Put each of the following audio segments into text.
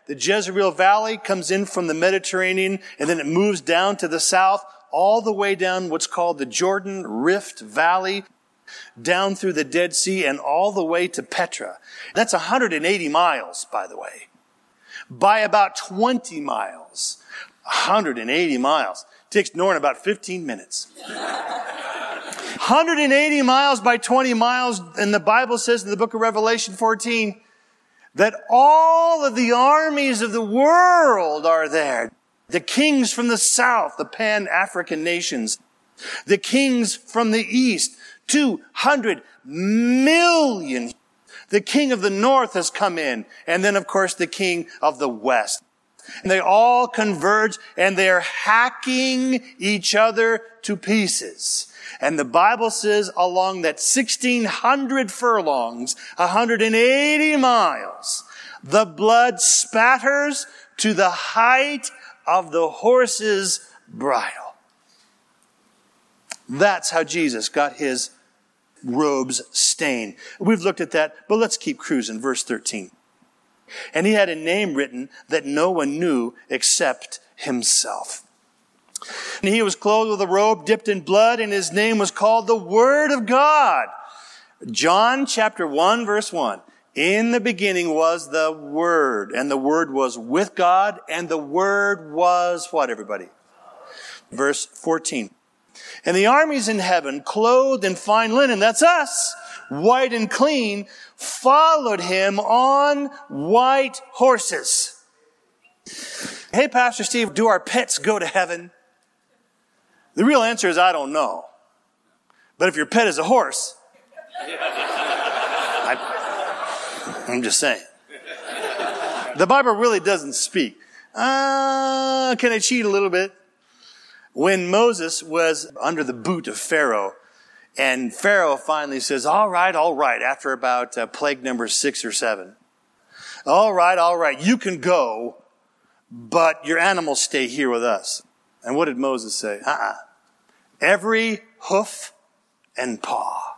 the Jezreel Valley comes in from the Mediterranean, and then it moves down to the south, all the way down what's called the Jordan Rift Valley, down through the Dead Sea, and all the way to Petra. That's 180 miles, by the way. By about 20 miles. 180 miles. Takes Norton about 15 minutes. 180 miles by 20 miles, and the Bible says in the book of Revelation 14 that all of the armies of the world are there. The kings from the south, the Pan-African nations. The kings from the east, 200 million. The king of the north has come in. And then, of course, the king of the west. And they all converge, and they're hacking each other to pieces. And the Bible says along that 1,600 furlongs, 180 miles, the blood spatters to the height of the horse's bridle. That's how Jesus got his robes stained. We've looked at that, but let's keep cruising. Verse 13. And he had a name written that no one knew except himself. And he was clothed with a robe dipped in blood, and his name was called the Word of God. John chapter 1, verse 1. In the beginning was the Word, and the Word was with God, and the Word was what, everybody? Verse 14. And the armies in heaven, clothed in fine linen, that's us, white and clean, followed him on white horses. Hey, Pastor Steve, do our pets go to heaven? The real answer is I don't know. But if your pet is a horse, I'm just saying. The Bible really doesn't speak. Can I cheat a little bit? When Moses was under the boot of Pharaoh, and Pharaoh finally says, all right, after about plague number 6 or 7. All right, you can go, but your animals stay here with us. And what did Moses say? Every hoof and paw.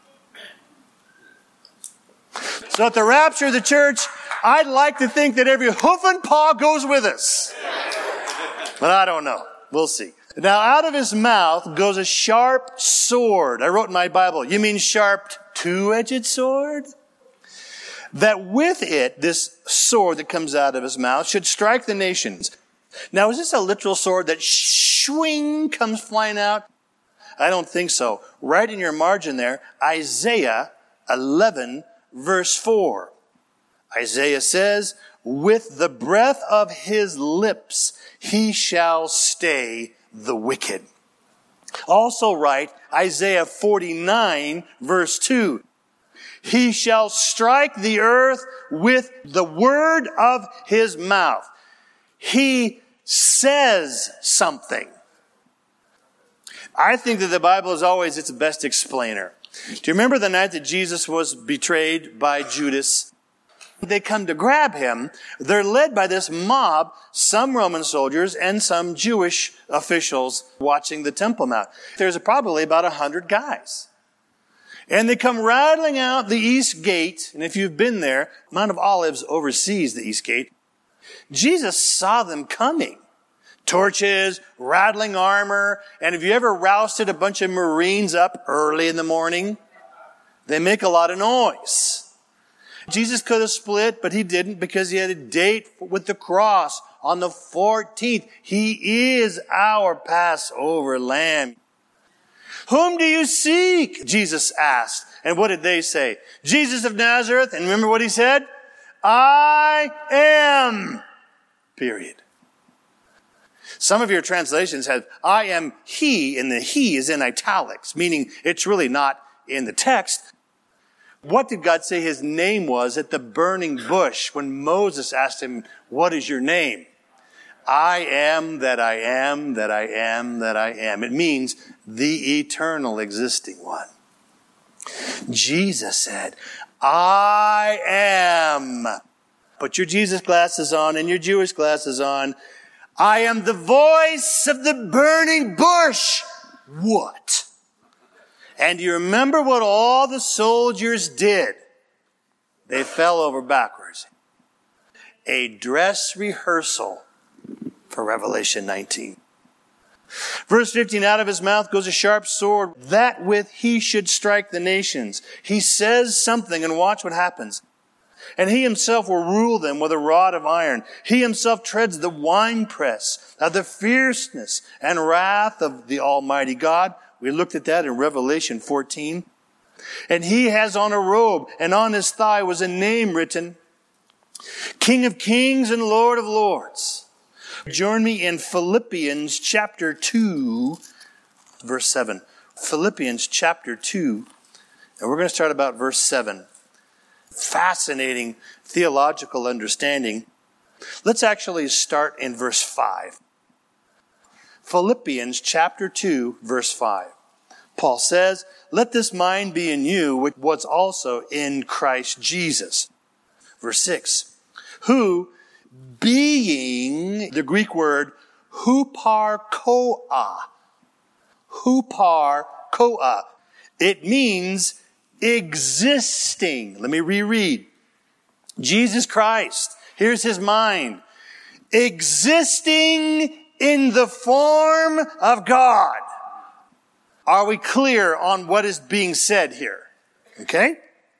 So at the rapture of the church, I'd like to think that every hoof and paw goes with us. But I don't know. We'll see. Now out of his mouth goes a sharp sword. I wrote in my Bible, you mean sharp two-edged sword? That with it, this sword that comes out of his mouth should strike the nations. Now is this a literal sword that swing comes flying out? I don't think so. Right in your margin there, Isaiah 11 verse 4. Isaiah says, with the breath of his lips, he shall stay the wicked. Also write Isaiah 49 verse 2. He shall strike the earth with the word of his mouth. He says something. I think that the Bible is always its best explainer. Do you remember the night that Jesus was betrayed by Judas? They come to grab him. They're led by this mob, some Roman soldiers and some Jewish officials watching the Temple Mount. There's probably about 100 guys. And they come rattling out the east gate. And if you've been there, Mount of Olives oversees the east gate. Jesus saw them coming. Torches, rattling armor. And have you ever rousted a bunch of Marines up early in the morning? They make a lot of noise. Jesus could have split, but he didn't because he had a date with the cross on the 14th. He is our Passover lamb. Whom do you seek? Jesus asked. And what did they say? Jesus of Nazareth. And remember what he said? I am. Period. Some of your translations have, I am he, and the he is in italics, meaning it's really not in the text. What did God say his name was at the burning bush when Moses asked him, what is your name? I am that I am, that I am, that I am. It means the eternal existing one. Jesus said, I am. Put your Jesus glasses on and your Jewish glasses on. I am the voice of the burning bush. What? And do you remember what all the soldiers did? They fell over backwards. a dress rehearsal for Revelation 19. Verse 15, out of his mouth goes a sharp sword, that with he should strike the nations. He says something, and watch what happens. And he himself will rule them with a rod of iron. He himself treads the winepress of the fierceness and wrath of the Almighty God. We looked at that in Revelation 14. And he has on a robe, and on his thigh was a name written, King of Kings and Lord of Lords. Join me in Philippians chapter 2, verse 7. Philippians chapter 2, and we're going to start about verse 7. Fascinating theological understanding. Let's actually start in verse 5. Philippians chapter 2, verse 5. Paul says, let this mind be in you, which was also in Christ Jesus. Verse 6. Who, being, the Greek word, huparkoa. Huparkoa. It means existing. Let me reread. Jesus Christ, here's his mind. Existing in the form of God. Are we clear on what is being said here? Okay?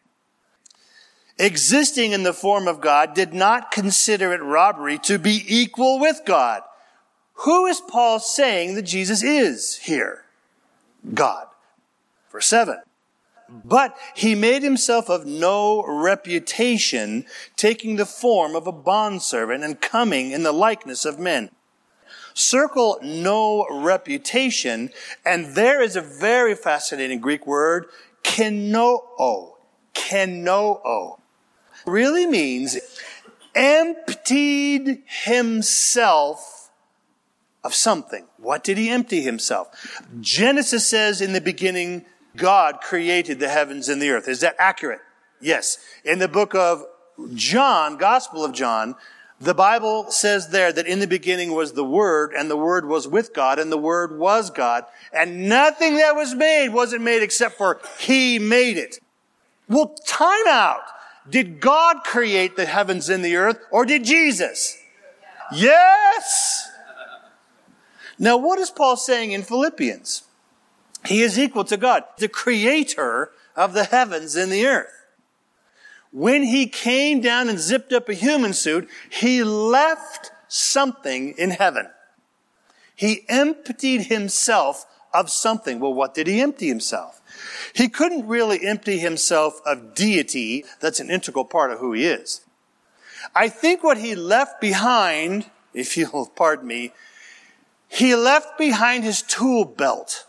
Existing in the form of God, did not consider it robbery to be equal with God. Who is Paul saying that Jesus is here? God. Verse 7. But he made himself of no reputation, taking the form of a bondservant and coming in the likeness of men. Circle no reputation, and there is a very fascinating Greek word, kenoo. Kenoo. Really means emptied himself of something. What did he empty himself? Genesis says in the beginning, God created the heavens and the earth. Is that accurate? Yes. In the book of John, Gospel of John, the Bible says there that in the beginning was the Word, and the Word was with God, and the Word was God, and nothing that was made wasn't made except for He made it. Well, time out. Did God create the heavens and the earth, or did Jesus? Yes! Now, what is Paul saying in Philippians? He is equal to God, the creator of the heavens and the earth. When he came down and zipped up a human suit, he left something in heaven. He emptied himself of something. Well, what did he empty himself? He couldn't really empty himself of deity. That's an integral part of who he is. I think what he left behind, if you'll pardon me, he left behind his tool belt.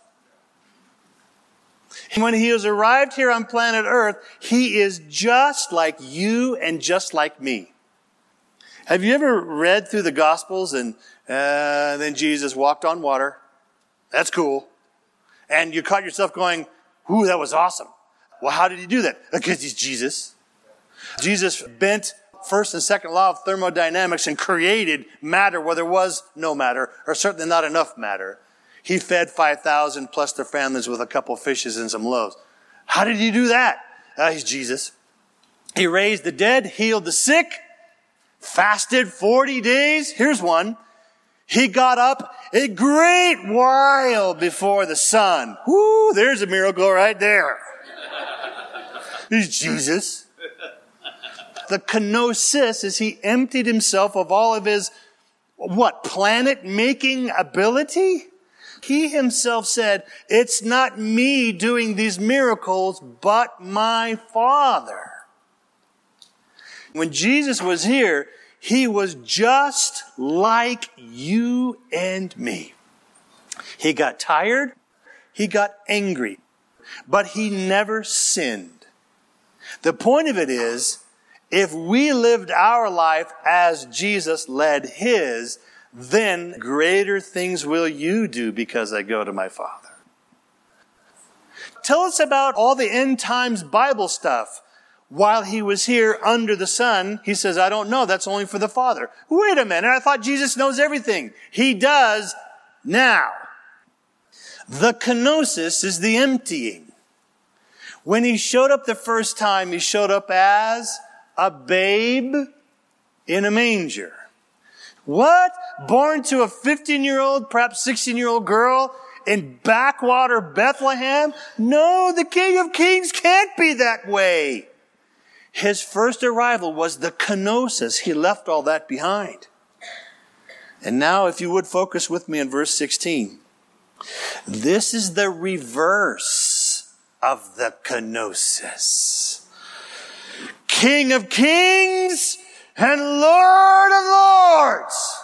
When he has arrived here on planet Earth, he is just like you and just like me. Have you ever read through the Gospels and then Jesus walked on water? That's cool. And you caught yourself going, ooh, that was awesome. Well, how did he do that? Because he's Jesus. Jesus bent first and second law of thermodynamics and created matter where there was no matter, or certainly not enough matter. He fed 5,000 plus their families with a couple of fishes and some loaves. How did he do that? He's Jesus. He raised the dead, healed the sick, fasted 40 days. Here's one. He got up a great while before the sun. Woo, there's a miracle right there. He's Jesus. The kenosis is he emptied himself of all of his, planet-making ability? He himself said, it's not me doing these miracles, but my Father. When Jesus was here, he was just like you and me. He got tired. He got angry. But he never sinned. The point of it is, if we lived our life as Jesus led his, then greater things will you do because I go to my Father. Tell us about all the end times Bible stuff. While he was here under the sun, he says, I don't know. That's only for the Father. Wait a minute. I thought Jesus knows everything. He does now. The kenosis is the emptying. When he showed up the first time, he showed up as a babe in a manger. What? Born to a 15-year-old, perhaps 16-year-old girl in backwater Bethlehem? No, the King of Kings can't be that way. His first arrival was the kenosis. He left all that behind. And now, if you would focus with me in verse 16. This is the reverse of the kenosis. King of Kings and Lord of Lords.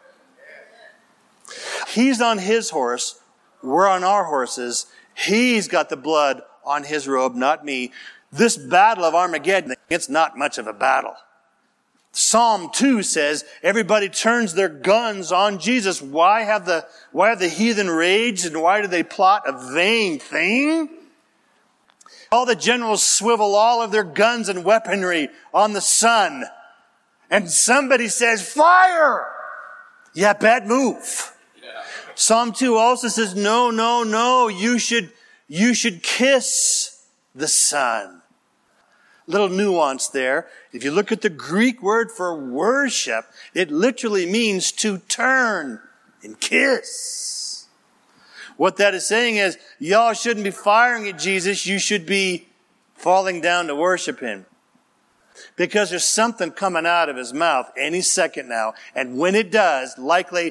He's on his horse. We're on our horses. He's got the blood on his robe, not me. This battle of Armageddon, it's not much of a battle. Psalm 2 says everybody turns their guns on Jesus. Why have the heathen raged, and why do they plot a vain thing? All the generals swivel all of their guns and weaponry on the Son. And somebody says, fire! Yeah, bad move. Yeah. Psalm 2 also says, no, you should kiss the Son. Little nuance there. If you look at the Greek word for worship, it literally means to turn and kiss. What that is saying is, y'all shouldn't be firing at Jesus. You should be falling down to worship him. Because there's something coming out of his mouth any second now. And when it does, likely,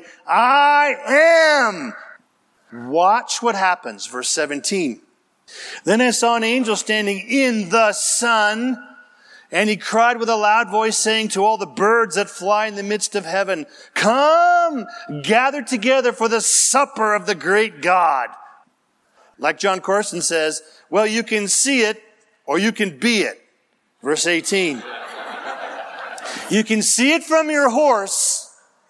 I am. Watch what happens. Verse 17. Then I saw an angel standing in the sun, and he cried with a loud voice, saying to all the birds that fly in the midst of heaven, come, gather together for the supper of the great God. Like John Corson says, well, you can see it or you can be it. Verse 18. You can see it from your horse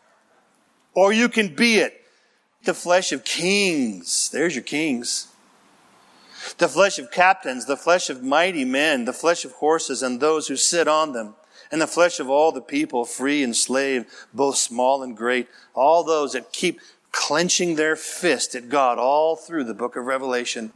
or you can be it. The flesh of kings. There's your kings. The flesh of captains, the flesh of mighty men, the flesh of horses and those who sit on them, and the flesh of all the people, free and slave, both small and great, all those that keep clenching their fist at God all through the book of Revelation.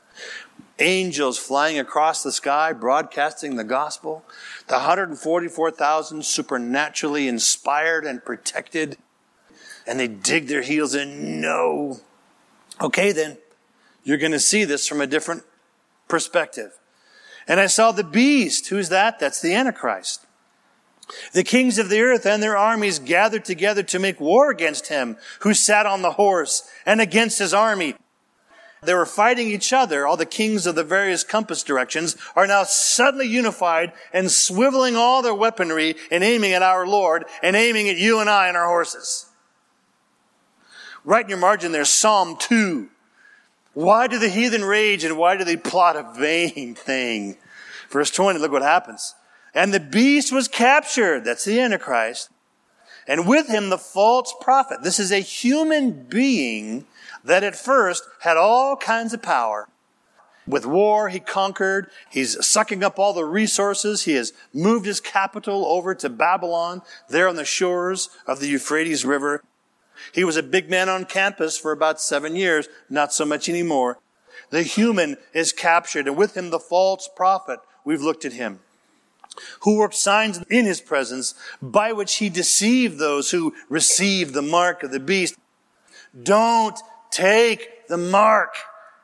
Angels flying across the sky, broadcasting the gospel. The 144,000 supernaturally inspired and protected. And they dig their heels in. No. Okay then. You're going to see this from a different perspective. And I saw the beast. Who's that? That's the Antichrist. The kings of the earth and their armies gathered together to make war against him who sat on the horse and against his army. They were fighting each other. All the kings of the various compass directions are now suddenly unified and swiveling all their weaponry and aiming at our Lord and aiming at you and I and our horses. Right in your margin there's Psalm 2. Why do the heathen rage and why do they plot a vain thing? Verse 20, look what happens. And the beast was captured. That's the Antichrist. And with him the false prophet. This is a human being that at first had all kinds of power. With war, he conquered. He's sucking up all the resources. He has moved his capital over to Babylon, there on the shores of the Euphrates River. He was a big man on campus for about 7 years, not so much anymore. The human is captured, and with him the false prophet. We've looked at him, who worked signs in his presence by which he deceived those who received the mark of the beast. Don't take the mark.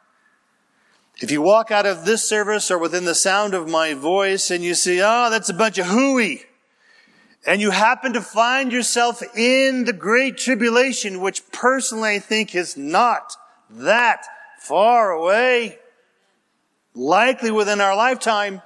If you walk out of this service or within the sound of my voice and you see, that's a bunch of hooey, and you happen to find yourself in the great tribulation, which personally I think is not that far away, likely within our lifetime.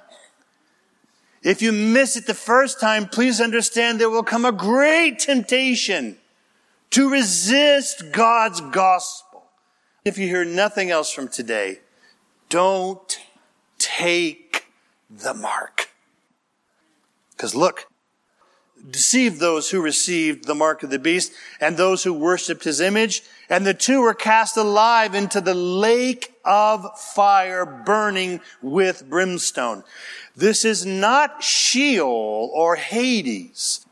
If you miss it the first time, please understand there will come a great temptation to resist God's gospel. If you hear nothing else from today, don't take the mark. Because look, deceived those who received the mark of the beast and those who worshipped his image. And the two were cast alive into the lake of fire burning with brimstone. This is not Sheol or Hades.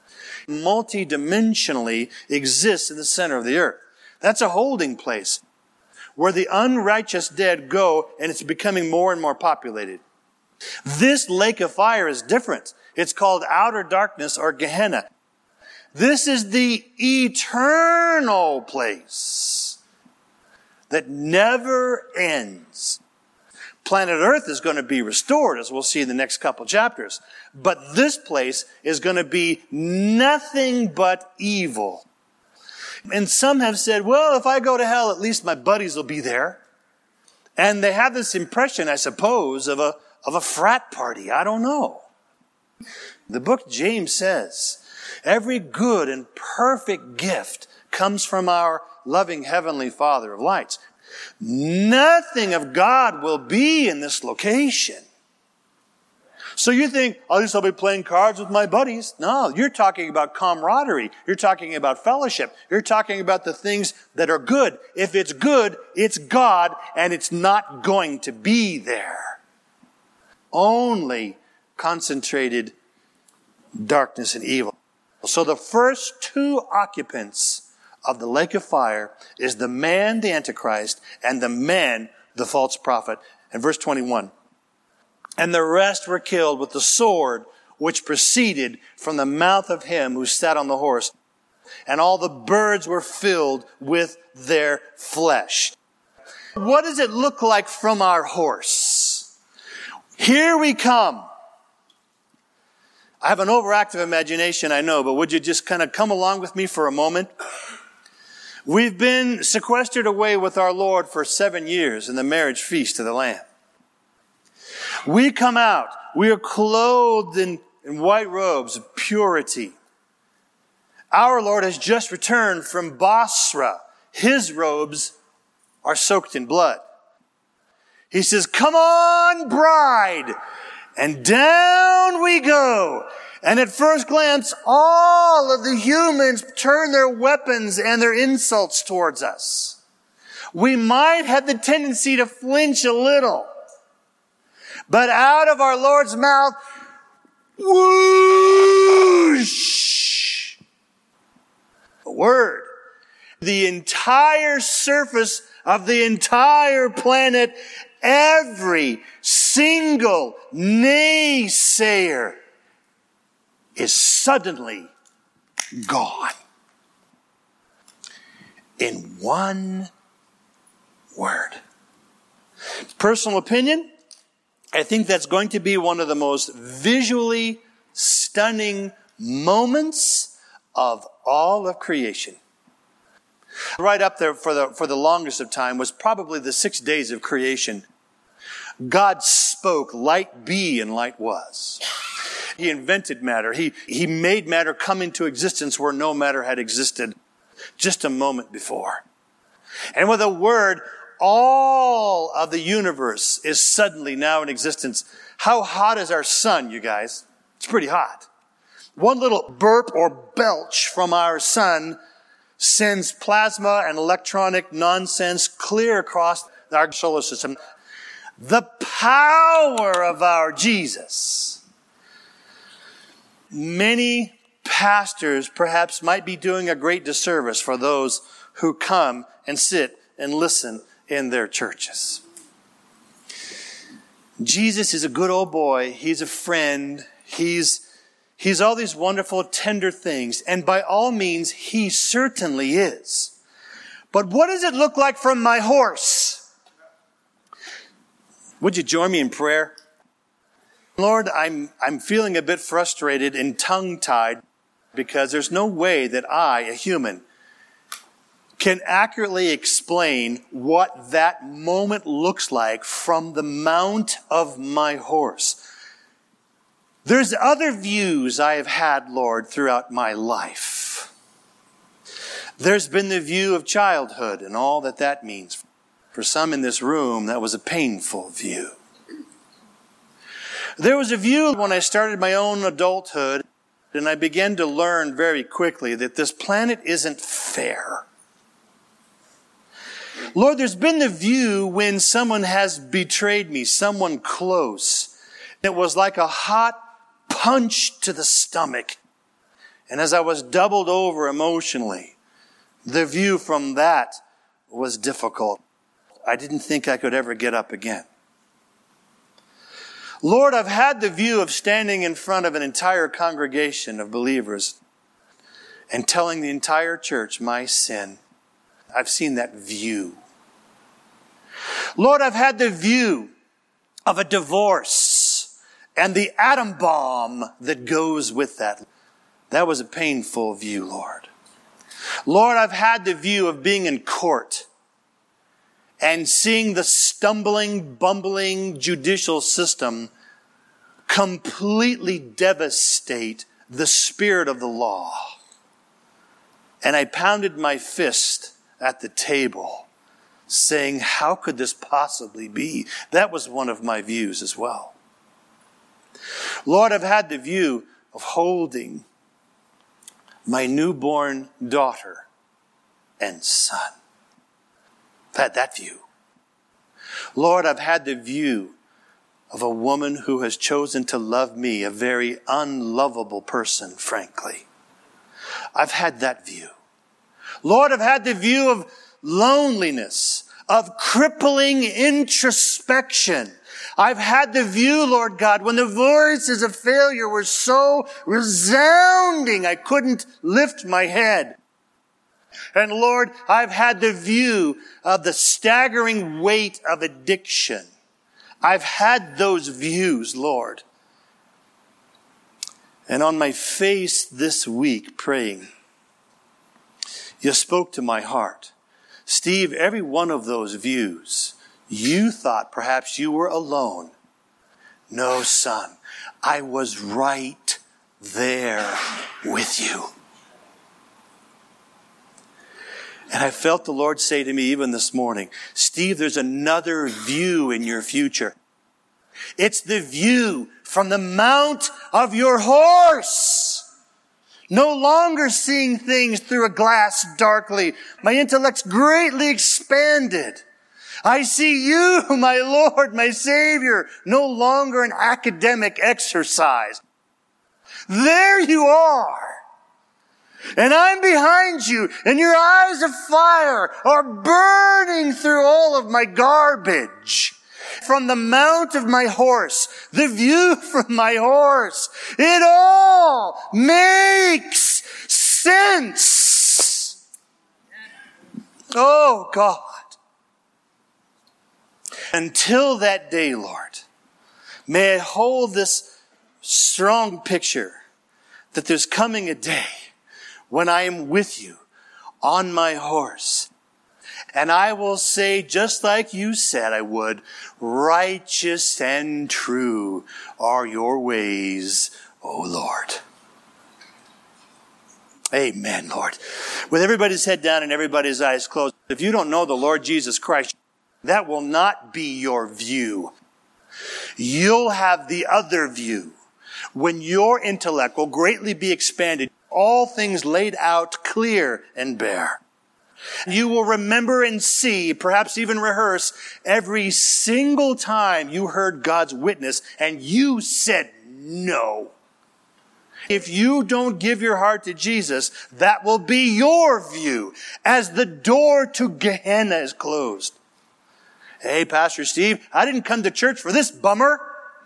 Multidimensionally exists in the center of the earth. That's a holding place where the unrighteous dead go, and it's becoming more and more populated. This lake of fire is different. It's called outer darkness or Gehenna. This is the eternal place that never ends. Planet Earth is going to be restored, as we'll see in the next couple chapters. But this place is going to be nothing but evil. And some have said, well, if I go to hell, at least my buddies will be there. And they have this impression, I suppose, of a frat party. I don't know. The book James says, every good and perfect gift comes from our loving Heavenly Father of lights. Nothing of God will be in this location. So you think, I'll be playing cards with my buddies. No, you're talking about camaraderie. You're talking about fellowship. You're talking about the things that are good. If it's good, it's God, and it's not going to be there. Only concentrated darkness and evil. So the first two occupants of the lake of fire is the man, the Antichrist, and the man, the false prophet. And verse 21. And the rest were killed with the sword which proceeded from the mouth of him who sat on the horse. And all the birds were filled with their flesh. What does it look like from our horse? Here we come. I have an overactive imagination, I know, but would you just kind of come along with me for a moment? We've been sequestered away with our Lord for 7 years in the marriage feast of the Lamb. We come out. We are clothed in white robes of purity. Our Lord has just returned from Basra. His robes are soaked in blood. He says, come on, bride. And down we go. And at first glance, all of the humans turn their weapons and their insults towards us. We might have the tendency to flinch a little. But out of our Lord's mouth, whoosh! A word. The entire surface of the entire planet, every single naysayer is suddenly gone. In one word. Personal opinion, I think that's going to be one of the most visually stunning moments of all of creation. Right up there for the longest of time was probably the 6 days of creation. God spoke, light be, and light was. He invented matter. He made matter come into existence where no matter had existed just a moment before. And with a word, all of the universe is suddenly now in existence. How hot is our sun, you guys? It's pretty hot. One little burp or belch from our sun sends plasma and electronic nonsense clear across our solar system. The power of our Jesus. Many pastors perhaps might be doing a great disservice for those who come and sit and listen in their churches. Jesus is a good old boy. He's a friend. He's all these wonderful, tender things. And by all means, he certainly is. But what does it look like from my horse? Would you join me in prayer? Lord, I'm feeling a bit frustrated and tongue-tied because there's no way that I, a human, can accurately explain what that moment looks like from the mount of my horse. There's other views I have had, Lord, throughout my life. There's been the view of childhood and all that that means. For some in this room, that was a painful view. There was a view when I started my own adulthood, and I began to learn very quickly that this planet isn't fair. Lord, there's been the view when someone has betrayed me, someone close. It was like a hot punch to the stomach. And as I was doubled over emotionally, the view from that was difficult. I didn't think I could ever get up again. Lord, I've had the view of standing in front of an entire congregation of believers and telling the entire church my sin. I've seen that view. Lord, I've had the view of a divorce and the atom bomb that goes with that. That was a painful view, Lord. Lord, I've had the view of being in court and seeing the stumbling, bumbling judicial system completely devastate the spirit of the law. And I pounded my fist at the table, saying, how could this possibly be? That was one of my views as well. Lord, I've had the view of holding my newborn daughter and son. I've had that view. Lord, I've had the view of a woman who has chosen to love me, a very unlovable person, frankly. I've had that view. Lord, I've had the view of loneliness, of crippling introspection. I've had the view, Lord God, when the voices of failure were so resounding, I couldn't lift my head. And Lord, I've had the view of the staggering weight of addiction. I've had those views, Lord. And on my face this week praying, you spoke to my heart. Steve, every one of those views, you thought perhaps you were alone. No, son, I was right there with you. And I felt the Lord say to me even this morning, Steve, there's another view in your future. It's the view from the mount of your horse. No longer seeing things through a glass darkly. My intellect's greatly expanded. I see you, my Lord, my Savior, no longer an academic exercise. There you are. And I'm behind you, and your eyes of fire are burning through all of my garbage. From the mount of my horse, the view from my horse, it all makes sense. Oh, God. Until that day, Lord, may I hold this strong picture that there's coming a day when I am with you on my horse. And I will say, just like you said I would, righteous and true are your ways, O Lord. Amen, Lord. With everybody's head down and everybody's eyes closed, if you don't know the Lord Jesus Christ, that will not be your view. You'll have the other view. When your intellect will greatly be expanded, all things laid out clear and bare. You will remember and see, perhaps even rehearse, every single time you heard God's witness and you said no. If you don't give your heart to Jesus, that will be your view as the door to Gehenna is closed. Hey, Pastor Steve, I didn't come to church for this bummer.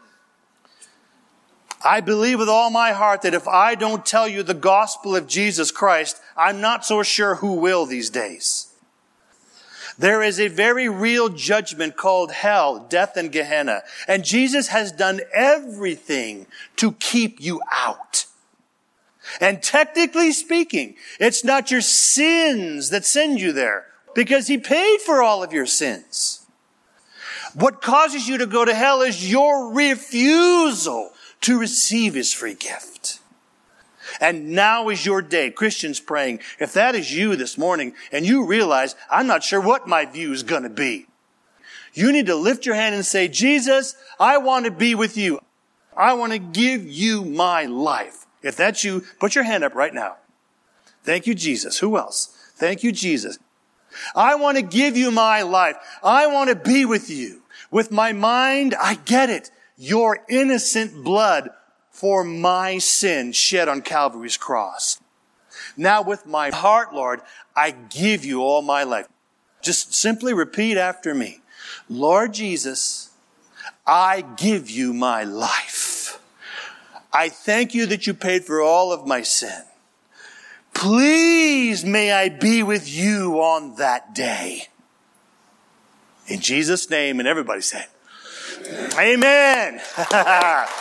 I believe with all my heart that if I don't tell you the gospel of Jesus Christ, I'm not so sure who will these days. There is a very real judgment called hell, death, and Gehenna. And Jesus has done everything to keep you out. And technically speaking, it's not your sins that send you there, because He paid for all of your sins. What causes you to go to hell is your refusal to receive His free gift. And now is your day. Christians praying, if that is you this morning and you realize, I'm not sure what my view is going to be, you need to lift your hand and say, Jesus, I want to be with you. I want to give you my life. If that's you, put your hand up right now. Thank you, Jesus. Who else? Thank you, Jesus. I want to give you my life. I want to be with you. With my mind, I get it. Your innocent blood for my sin shed on Calvary's cross. Now with my heart, Lord, I give you all my life. Just simply repeat after me. Lord Jesus, I give you my life. I thank you that you paid for all of my sin. Please may I be with you on that day. In Jesus' name, and everybody said, Amen.